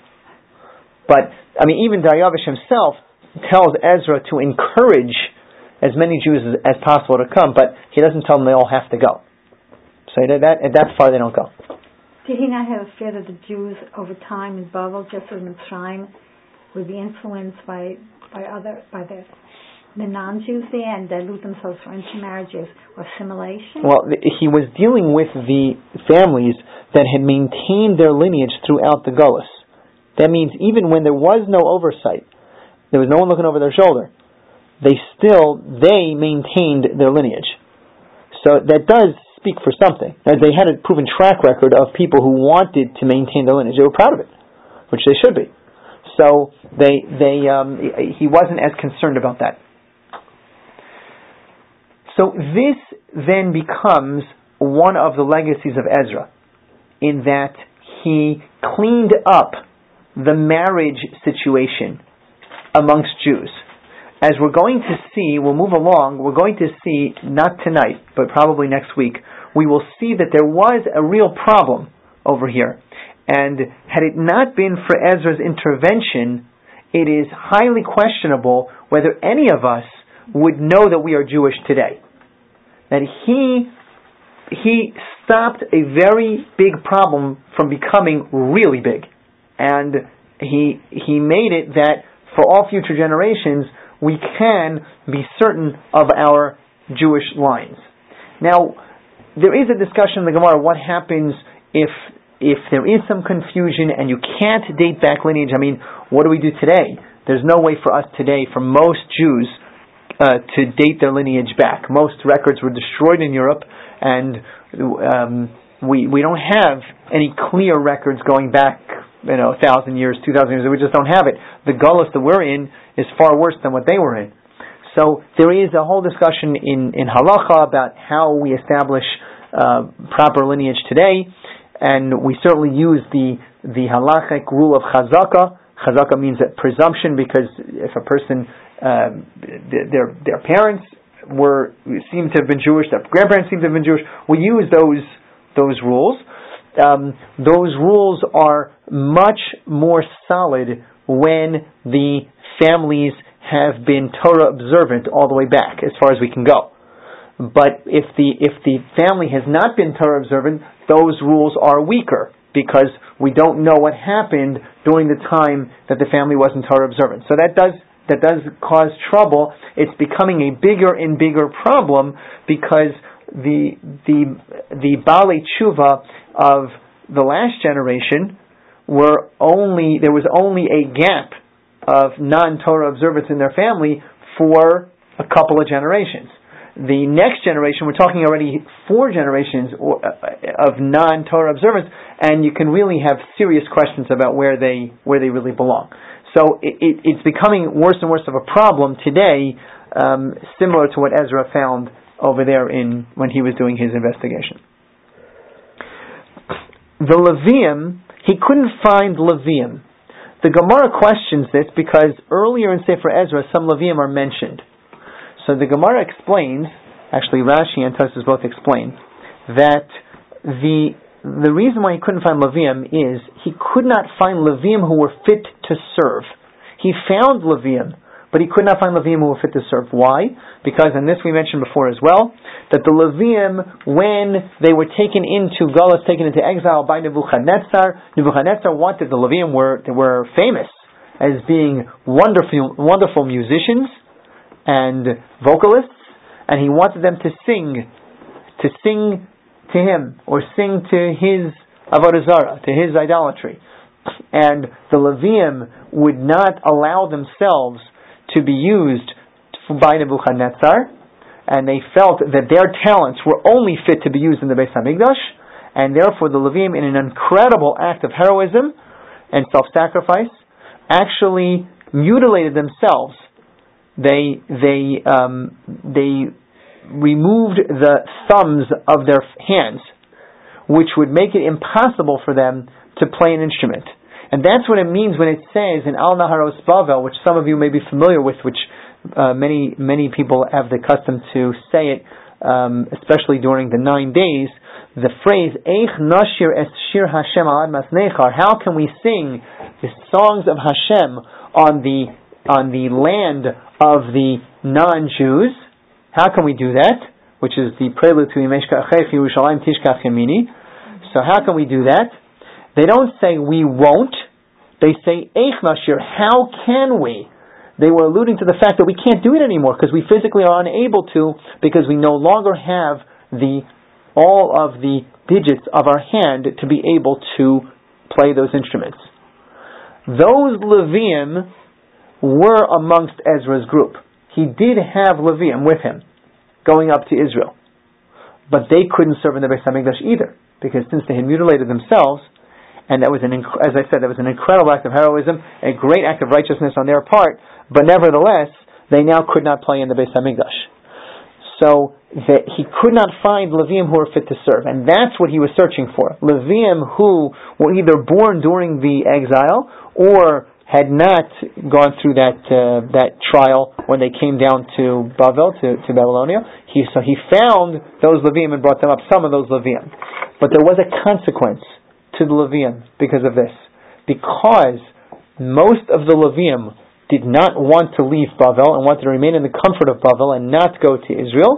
But, I mean, even Daryavish himself tells Ezra to encourage as many Jews as, as possible to come, but he doesn't tell them they all have to go. So that, that, that far they don't go. Did he not have a fear that the Jews over time in Babel, just as Mitzrayim, would be influenced by by other by the the non-Jews there and dilute themselves for intermarriages or assimilation? Well, he was dealing with the families that had maintained their lineage throughout the Golus. That means even when there was no oversight, there was no one looking over their shoulder, they still, they maintained their lineage. So that does speak for something. As they had a proven track record of people who wanted to maintain their lineage. They were proud of it, which they should be. So they, they, um, he wasn't as concerned about that. So this then becomes one of the legacies of Ezra, in that he cleaned up the marriage situation amongst Jews. As we're going to see, we'll move along, we're going to see, not tonight, but probably next week, we will see that there was a real problem over here. And had it not been for Ezra's intervention, it is highly questionable whether any of us would know that we are Jewish today. That he, he stopped a very big problem from becoming really big. And he, he made it that for all future generations, we can be certain of our Jewish lines. Now, there is a discussion in the Gemara, what happens if if there is some confusion and you can't date back lineage. I mean, what do we do today? There's no way for us today, for most Jews, uh, to date their lineage back. Most records were destroyed in Europe, and um, we we don't have any clear records going back, you know, a thousand years, two thousand years. We just don't have it. The Gullus that we're in is far worse than what they were in. So there is a whole discussion in, in halacha about how we establish uh, proper lineage today, and we certainly use the the halachic rule of chazaka. Chazaka means that presumption, because if a person, um, their their parents were seem to have been Jewish, their grandparents seem to have been Jewish, we use those those rules. Um, those rules are much more solid when the families have been Torah observant all the way back, as far as we can go. But if the if the family has not been Torah observant, those rules are weaker, because we don't know what happened during the time that the family wasn't Torah observant. So that does that does cause trouble. It's becoming a bigger and bigger problem, because the the the Balei Tshuva of the last generation were only there was only a gap of non-Torah observance in their family for a couple of generations. The next generation, we're talking already four generations of non-Torah observance, and you can really have serious questions about where they where they really belong. So it, it, it's becoming worse and worse of a problem today, um, similar to what Ezra found over there in when he was doing his investigation. The Levium, he couldn't find Levium. The Gemara questions this because earlier in Sefer Ezra, some Levium are mentioned. So the Gemara explains, actually Rashi and Tosfos both explain, that the the reason why he couldn't find Levium is he could not find Levium who were fit to serve. He found Levium, but he could not find Levium who were fit to serve. Why? Because, and this we mentioned before as well, that the Levium, when they were taken into Galus, taken into exile by Nebuchadnezzar, Nebuchadnezzar wanted the Levium were they were famous as being wonderful, wonderful musicians and vocalists, and he wanted them to sing, to sing to him, or sing to his Avodah Zarah, to his idolatry. And the Levium would not allow themselves to be used by Nebuchadnezzar, and they felt that their talents were only fit to be used in the Beis HaMikdash, and therefore the Levium, in an incredible act of heroism and self-sacrifice, actually mutilated themselves. They they um, they removed the thumbs of their hands, which would make it impossible for them to play an instrument. And that's what it means when it says in Al Naharos Bavel, which some of you may be familiar with, which uh, many many people have the custom to say it, um, especially during the nine days, the phrase Eich Nashir Es Shir Hashem Alad Masnechar. How can we sing the songs of Hashem on the on the land of the non-Jews? How can we do that? Which is the prelude to Yimeshka Achech Yerushalayim Tishkach Yamini. So how can we do that? They don't say we won't. They say Eich Nashir. How can we? They were alluding to the fact that we can't do it anymore because we physically are unable to, because we no longer have the all of the digits of our hand to be able to play those instruments. Those Levium were amongst Ezra's group. He did have Levium with him going up to Israel. But they couldn't serve in the Beis HaMikdash either, because since they had mutilated themselves, and that was, an inc- as I said, that was an incredible act of heroism, a great act of righteousness on their part, but nevertheless, they now could not play in the Beis HaMikdash. So that he could not find Levium who were fit to serve, and that's what he was searching for. Levium who were either born during the exile or had not gone through that uh, that trial when they came down to Bavel, to, to Babylonia. He, so he found those Levium and brought them up, some of those Levium. But there was a consequence to the Levium because of this. Because most of the Levium did not want to leave Bavel and wanted to remain in the comfort of Bavel and not go to Israel,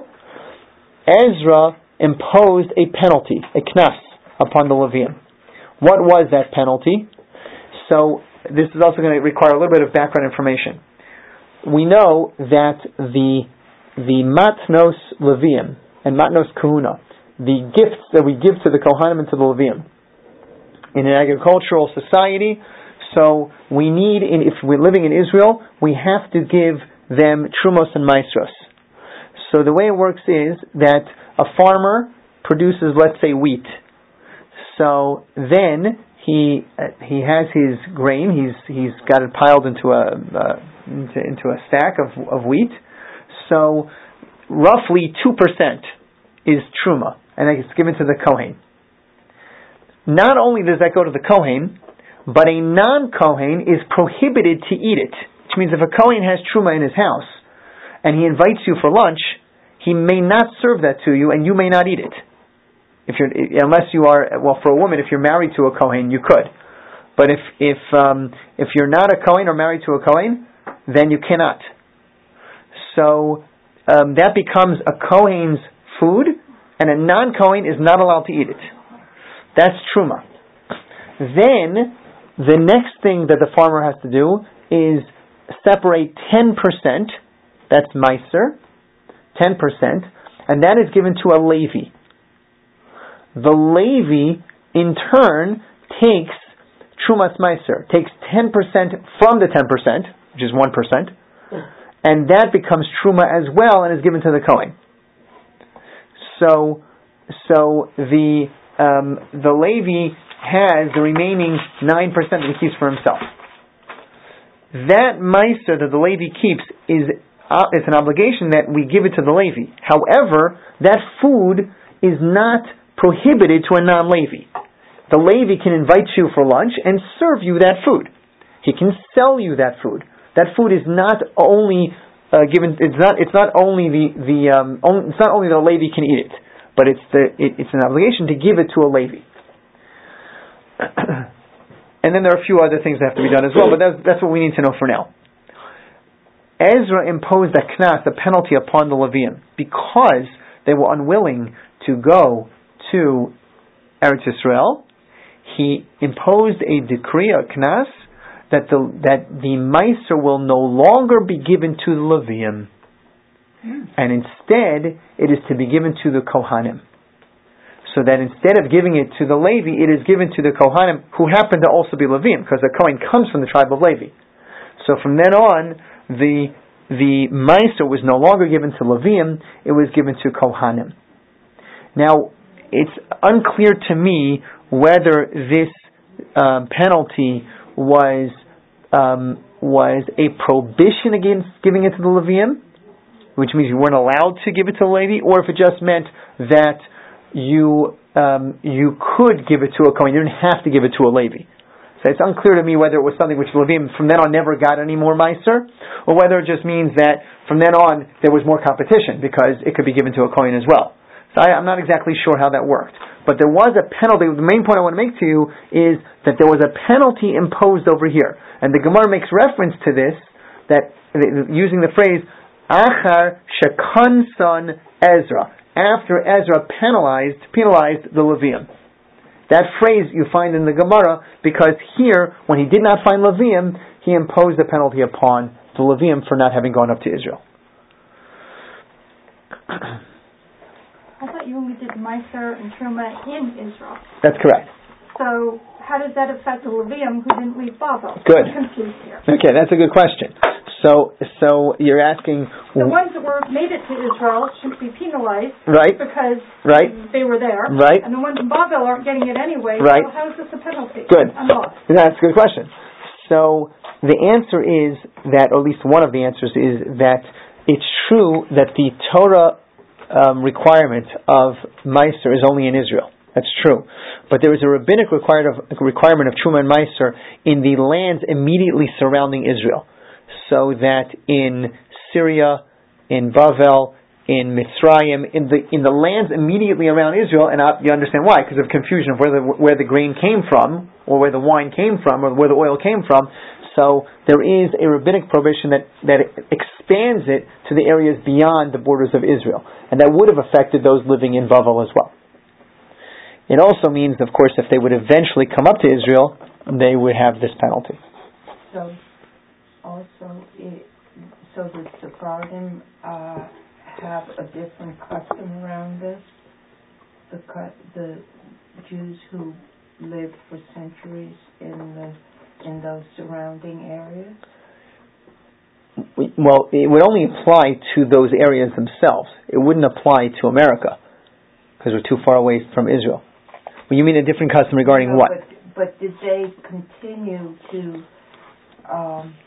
Ezra imposed a penalty, a knas, upon the Levium. What was that penalty? So this is also going to require a little bit of background information. We know that the the matnos Levium and matnos kahuna, the gifts that we give to the Kohanim and to the Levium, in an agricultural society, so we need, in, if we're living in Israel, we have to give them trumos and maestros. So the way it works is that a farmer produces, let's say, wheat. So then He uh, he has his grain. He's he's got it piled into a uh, into, into a stack of of wheat. So roughly two percent is truma, and it's given to the kohen. Not only does that go to the kohen, but a non-kohen is prohibited to eat it. Which means if a kohen has truma in his house and he invites you for lunch, he may not serve that to you, and you may not eat it. If you're, unless you are, well, for a woman, if you're married to a Kohen, you could. But if if um, if you're not a Kohen or married to a Kohen, then you cannot. So um, that becomes a Kohen's food, and a non-Kohen is not allowed to eat it. That's truma. Then the next thing that the farmer has to do is separate ten percent. That's meiser, ten percent, and that is given to a Levi. The Levi, in turn, takes Trumas Meiser, takes ten percent from the ten percent, which is one percent, and that becomes Truma as well and is given to the Kohen. So, so the um, the Levi has the remaining nine percent that he keeps for himself. that Meiser that the Levi keeps is uh, it's an obligation that we give it to the Levi. However, that food is not prohibited to a non-Levi. The Levi can invite you for lunch and serve you that food. He can sell you that food. That food is not only uh, given. It's not. It's not only the the. Um, only, it's not only that a Levi can eat it, but it's the. It, it's an obligation to give it to a Levi. And then there are a few other things that have to be done as well. But that's, that's what we need to know for now. Ezra imposed a knas, a penalty upon the Leviim, because they were unwilling to go to Eretz Yisrael. He imposed a decree, a knas, that the that the Meiser will no longer be given to the Leviim, mm. and instead it is to be given to the Kohanim. So that instead of giving it to the Levi, it is given to the Kohanim, who happen to also be Leviim, because the Kohen comes from the tribe of Levi. So from then on, the the Meiser was no longer given to Leviim; it was given to Kohanim. Now, it's unclear to me whether this uh, penalty was um, was a prohibition against giving it to the Leviim, which means you weren't allowed to give it to the Levi, or if it just meant that you um, you could give it to a Kohen, you didn't have to give it to a Levi. So it's unclear to me whether it was something which the Leviim from then on never got any more Meiser, or whether it just means that from then on there was more competition because it could be given to a Kohen as well. So I, I'm not exactly sure how that worked. But there was a penalty. The main point I want to make to you is that there was a penalty imposed over here. And the Gemara makes reference to this, that using the phrase, Achar Shekansan Ezra, after Ezra penalized, penalized the Leviim. That phrase you find in the Gemara, because here, when he did not find Leviim, he imposed a penalty upon the Leviim for not having gone up to Israel. I thought you only did Meiser and Truma in Israel. That's correct. So how does that affect the Levium who didn't leave Babel? Good. I'm confused here. Okay, that's a good question. So, so you're asking... The ones that were made it to Israel should be penalized, right? Because right. they were there, right? And the ones in Babel aren't getting it anyway. Right. So how is this a penalty? Good. I'm lost. That's a good question. So the answer is that, or at least one of the answers is that it's true that the Torah um, requirement of Meiser is only in Israel. That's true. But there is a rabbinic requirement of, requirement of Truma and Meiser in the lands immediately surrounding Israel. So that in Syria, in Bavel, in Mitzrayim, in the in the lands immediately around Israel, and you understand why, because of confusion of where the, where the grain came from, or where the wine came from, or where the oil came from. So there is a rabbinic prohibition that, that expands it to the areas beyond the borders of Israel. And that would have affected those living in Bavel as well. It also means, of course, if they would eventually come up to Israel, they would have this penalty. So, also, it, so the Sephardim uh, have a different custom around this? The, the Jews who lived for centuries in the in those surrounding areas? Well, it would only apply to those areas themselves. It wouldn't apply to America, because we're too far away from Israel. Well, you mean a different custom regarding no, what? But, but did they continue to um,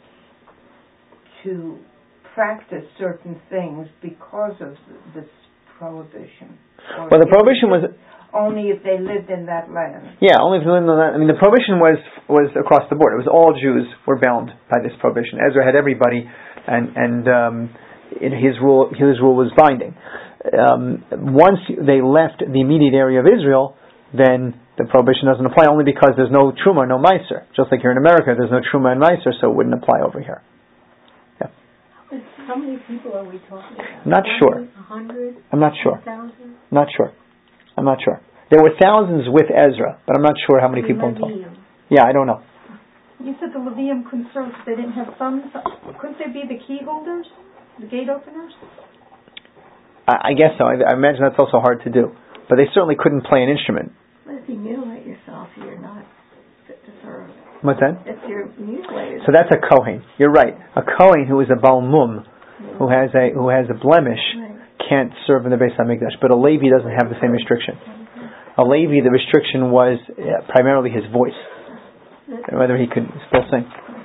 to practice certain things because of this prohibition? Or well, the prohibition was... only if they lived in that land. Yeah, only if they lived in that. I mean, the prohibition was was across the board. It was all Jews were bound by this prohibition. Ezra had everybody, and and um, in his rule, his rule was binding. Um, once they left the immediate area of Israel, then the prohibition doesn't apply. Only because there's no truma, no meiser. Just like here in America, there's no truma and meiser, so it wouldn't apply over here. Yeah. How many people are we talking about? I'm not sure. A hundred? I'm not sure. Thousand? Not sure. I'm not sure. There were thousands with Ezra, but I'm not sure how many people in total. Yeah, I don't know. You said the Levium couldn't serve because they didn't have thumbs. Couldn't they be the key holders, the gate openers? I, I guess so. I, I imagine that's also hard to do. But they certainly couldn't play an instrument. But if you mutilate yourself, you're not fit to serve. What's that? If you're mutilated. So that's a Kohen. You're right. A Kohen who is a Balmum, yeah. who has a who has a blemish, right. can't serve in the Beis HaMikdash. But a Levi doesn't have the same restriction. A Levi, the restriction was uh, primarily his voice, whether he could still sing. Yeah.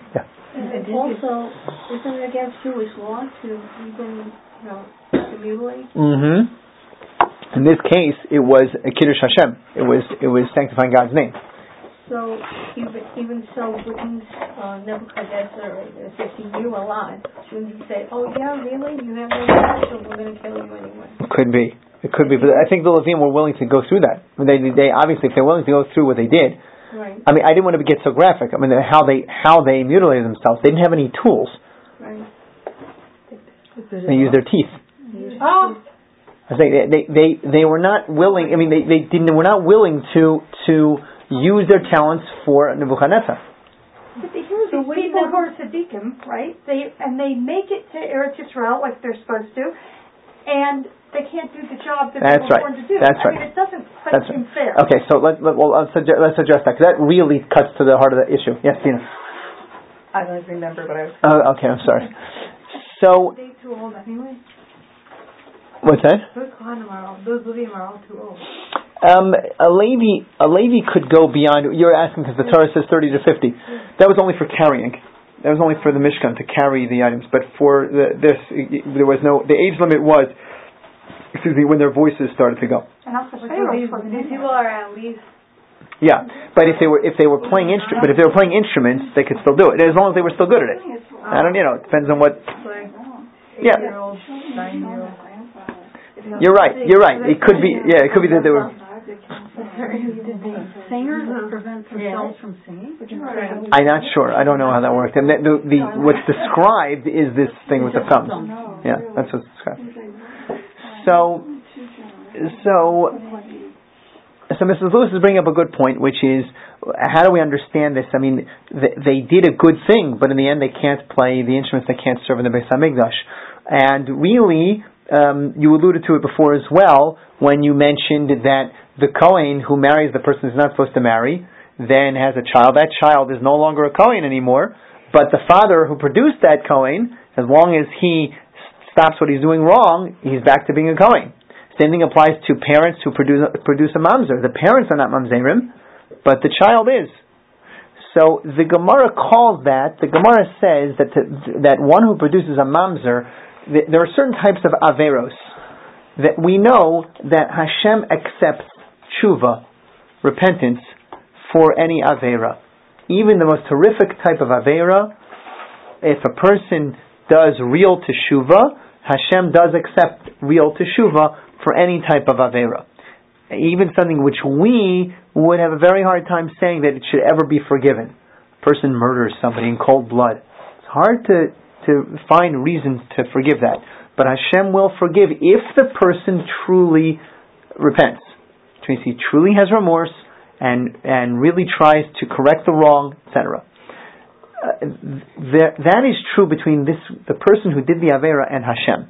And also, isn't it against Jewish law to even, you know, to mutilate? Mm-hmm. In this case, it was a Kiddush Hashem. It was it was sanctifying God's name. So even even so, wouldn't uh, Nebuchadnezzar, if he knew a lot, shouldn't he say, "Oh yeah, really? You have no God, so we're going to kill you anyway"? Could be. It could be, but I think the Levim were willing to go through that. They, they obviously, if they're willing to go through what they did. Right. I mean, I didn't want to get so graphic. I mean, how they how they mutilated themselves. They didn't have any tools. Right. They used their teeth. Oh. I think they, they they they were not willing. I mean, they they didn't were not willing to to use their talents for Nebuchadnezzar. But here's so these people who are tzaddikim, right? They and they make it to Eretz Yisrael like they're supposed to, and they can't do the job that That's they were right. born to do. That's I right. mean, it doesn't quite That's seem right. fair. Okay, so let, let, well, let's, adjust, let's address that, because that really cuts to the heart of the issue. Yes, Tina? I don't remember what I was Oh, okay, I'm sorry. So, They're too old anyway. what's that? Those Kohanim are all, those Levim are all too old. Um, a Levi, a Levi could go beyond. You're asking because the Torah says thirty to fifty. That was only for carrying. That was only for the Mishkan to carry the items. But for the, this, there was no. The age limit was, excuse me, when their voices started to go. And also, these, these people are at least. Yeah, but if they were if they were playing instru- but if they were playing instruments, they could still do it as long as they were still good at it. I don't, you know, it depends on what. Yeah. You're right. You're right. It could be. Yeah, it could be that they were. Did the singers prevent themselves from singing? I'm not sure. I don't know how that worked. And the, the, the what's described is this thing with the thumbs. Yeah, that's what's described. So, so, so Missus Lewis is bringing up a good point, which is how do we understand this? I mean, they, they did a good thing, but in the end, they can't play the instruments. They can't serve in the Beis Hamikdash. And really, um, you alluded to it before as well when you mentioned that the Kohen who marries the person who's not supposed to marry then has a child. That child is no longer a Kohen anymore, but the father who produced that Kohen, as long as he stops what he's doing wrong, he's back to being a Kohen. Same thing applies to parents who produce produce a mamzer. The parents are not mamzerim, but the child is. So the Gemara calls that, the Gemara says that the, that one who produces a mamzer, th- there are certain types of averos that we know that Hashem accepts tshuva, repentance, for any avera. Even the most horrific type of avera, if a person does real teshuva, Hashem does accept real teshuva for any type of avera. Even something which we would have a very hard time saying that it should ever be forgiven. A person murders somebody in cold blood. It's hard to, to find reasons to forgive that. But Hashem will forgive if the person truly repents. Which means he truly has remorse and and really tries to correct the wrong, et cetera. Uh, th- that is true between this the person who did the Avera and Hashem.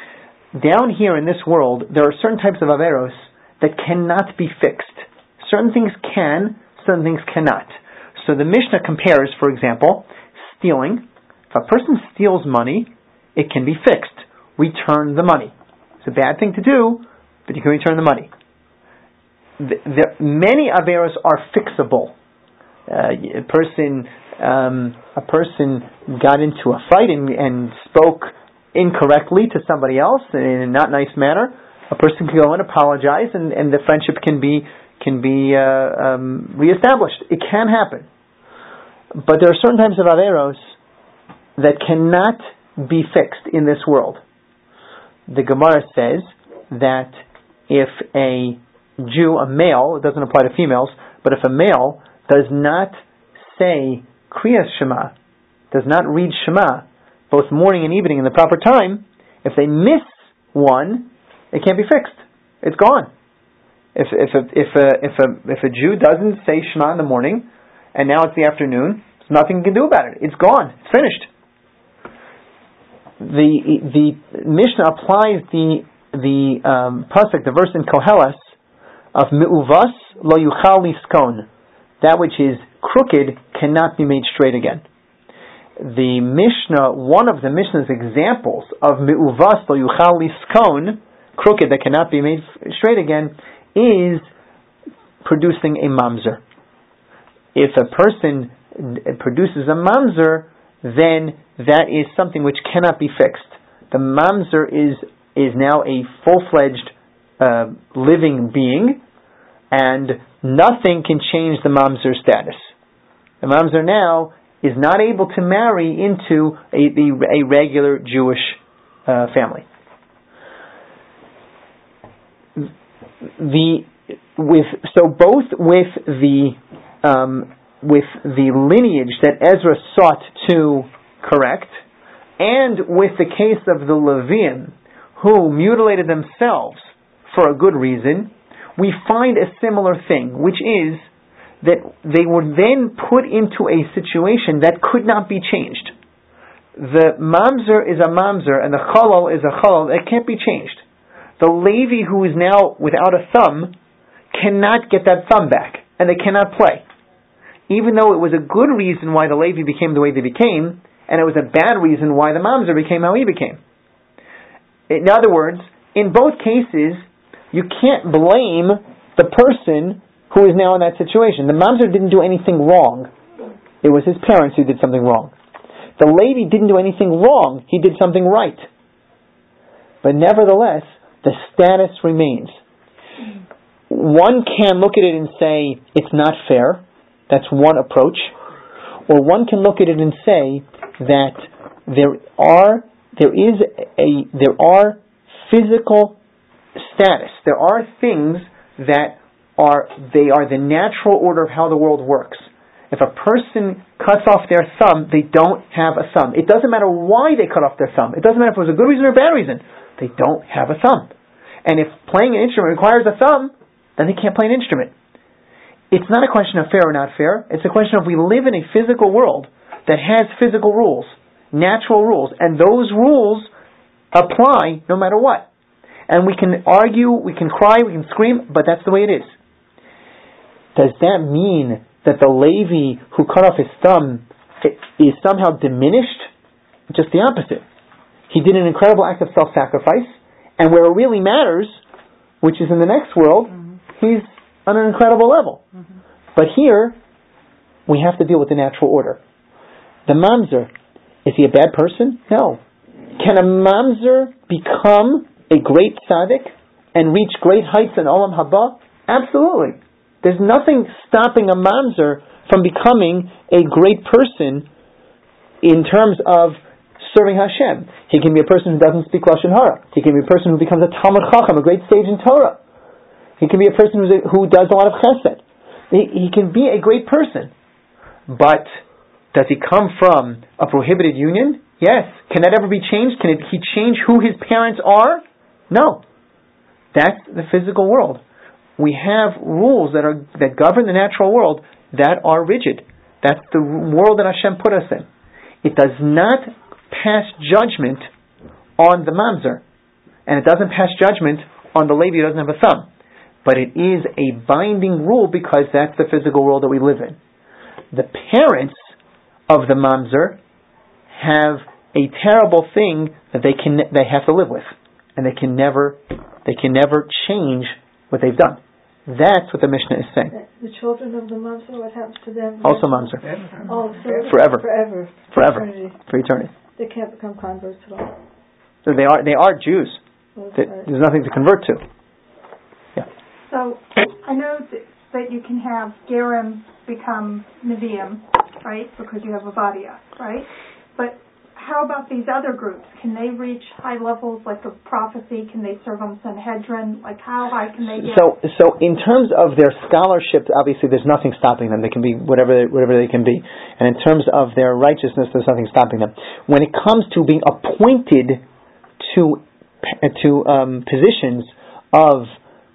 Down here in this world, there are certain types of Averos that cannot be fixed. Certain things can, certain things cannot. So the Mishnah compares, for example, stealing. If a person steals money, it can be fixed. Return the money. It's a bad thing to do, but you can return the money. The, the, many Averos are fixable. Uh, a person um, a person got into a fight and, and spoke incorrectly to somebody else in a not nice manner. A person can go and apologize, and, and the friendship can be can be uh, um, reestablished. It can happen, but there are certain types of Averos that cannot be fixed in this world. The Gemara says that if a Jew, a male, it doesn't apply to females, but if a male does not say Kriyas Shema, does not read Shema, both morning and evening in the proper time, if they miss one, it can't be fixed. It's gone. If if a if a if a if a Jew doesn't say Shema in the morning, and now it's the afternoon, there's nothing you can do about it. It's gone. It's finished. The the Mishnah applies the the um, pasuk, the verse in Koheles of Me'uvas lo yuchal liskon, that which is crooked cannot be made straight again. The Mishnah, one of the Mishnah's examples of Me'uvas lo yuchal liskon, crooked that cannot be made straight again, is producing a mamzer. If a person produces a mamzer, then that is something which cannot be fixed. The mamzer is is now a full-fledged uh, living being, and nothing can change the mamzer status. The mamzer now is not able to marry into a, a, a regular Jewish uh, family. The with so both with the um, with the lineage that Ezra sought to correct, and with the case of the Levium who mutilated themselves for a good reason, we find a similar thing, which is that they were then put into a situation that could not be changed. The mamzer is a mamzer and the chalal is a chalal. It can't be changed. The Levi who is now without a thumb cannot get that thumb back, and they cannot play. Even though it was a good reason why the Levi became the way they became, and it was a bad reason why the mamzer became how he became. In other words, in both cases, you can't blame the person who is now in that situation. The mamzer didn't do anything wrong. It was his parents who did something wrong. The Levi didn't do anything wrong. He did something right. But nevertheless, the status remains. One can look at it and say, it's not fair. That's one approach. Or one can look at it and say that there are, there is a, there are physical status. There are things that are, they are the natural order of how the world works. If a person cuts off their thumb, they don't have a thumb. It doesn't matter why they cut off their thumb. It doesn't matter if it was a good reason or a bad reason. They don't have a thumb. And if playing an instrument requires a thumb, then they can't play an instrument. It's not a question of fair or not fair. It's a question of we live in a physical world that has physical rules, natural rules, and those rules apply no matter what. And we can argue, we can cry, we can scream, but that's the way it is. Does that mean that the Levi who cut off his thumb is somehow diminished? Just the opposite. He did an incredible act of self-sacrifice, and where it really matters, which is in the next world, mm-hmm. he's on an incredible level. Mm-hmm. But here, we have to deal with the natural order. The mamzer, is he a bad person? No. Can a mamzer become a great tzaddik and reach great heights in Olam Haba? Absolutely. There's nothing stopping a mamzer from becoming a great person in terms of serving Hashem. He can be a person who doesn't speak Lashon Hara. He can be a person who becomes a Talmud Chacham, a great sage in Torah. He can be a person who's a, who does a lot of chesed. He, he can be a great person. But does he come from a prohibited union? Yes. Can that ever be changed? Can it, he change who his parents are? No. That's the physical world. We have rules that are that govern the natural world that are rigid. That's the world that Hashem put us in. It does not pass judgment on the mamzer, and it doesn't pass judgment on the Levi who doesn't have a thumb. But it is a binding rule because that's the physical world that we live in. The parents of the mamzer have a terrible thing that they can they have to live with, and they can never they can never change what they've done. That's what the Mishnah is saying. The children of the mamzer, what happens to them? Also mamzer. Oh, so forever. Forever. Forever. Eternity. For eternity. They can't become converts at all. So they are they are Jews. Well, They, right. there's nothing to convert to. Yeah. So I know that, that you can have Gerim become Nevi'im, right? Because you have Avadia, right? But how about these other groups? Can they reach high levels like of prophecy? Can they serve on Sanhedrin? Like how high can they get? So, so in terms of their scholarship, obviously there's nothing stopping them. They can be whatever, whatever they can be. And in terms of their righteousness, there's nothing stopping them. When it comes to being appointed to to um, positions of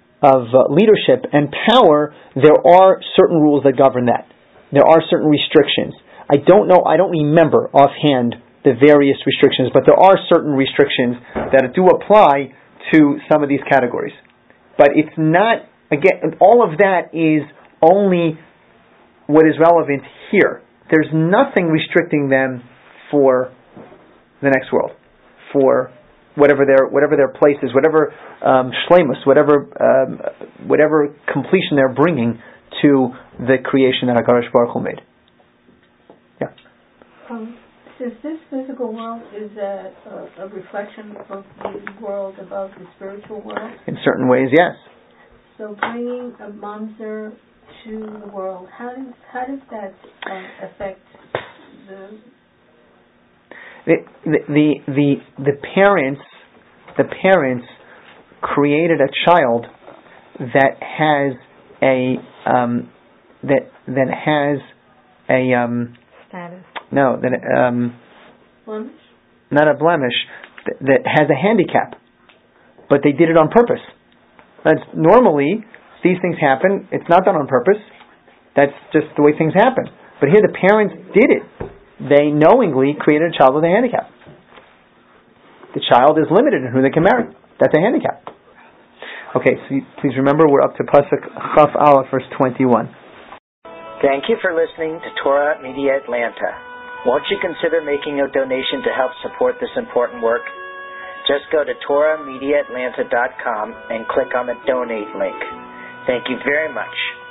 of uh, leadership and power, there are certain rules that govern that. There are certain restrictions. I don't know. I don't remember offhand the various restrictions, but there are certain restrictions that do apply to some of these categories. But it's not, again, all of that is only what is relevant here. There's nothing restricting them for the next world, for whatever their whatever their place is, whatever um, shleimus, whatever um, whatever completion they're bringing to the creation that HaKadosh Baruch Hu made. Yeah. Um, Is this physical world, is that a, a reflection of the world above the spiritual world? In certain ways, yes. So bringing a mamzer to the world, how does how does that uh, affect the the the the the parents the parents created a child that has a um, that that has a um, status. No, that um, blemish? Not a blemish. That, that has a handicap, but they did it on purpose. That's normally these things happen. It's not done on purpose. That's just the way things happen. But here the parents did it. They knowingly created a child with a handicap. The child is limited in who they can marry. That's a handicap. Okay, so you, please remember we're up to Pasuk Chaf Aleph, verse twenty-one. Thank you for listening to Torah Media Atlanta. Won't you consider making a donation to help support this important work? Just go to Torah Media Atlanta dot com and click on the donate link. Thank you very much.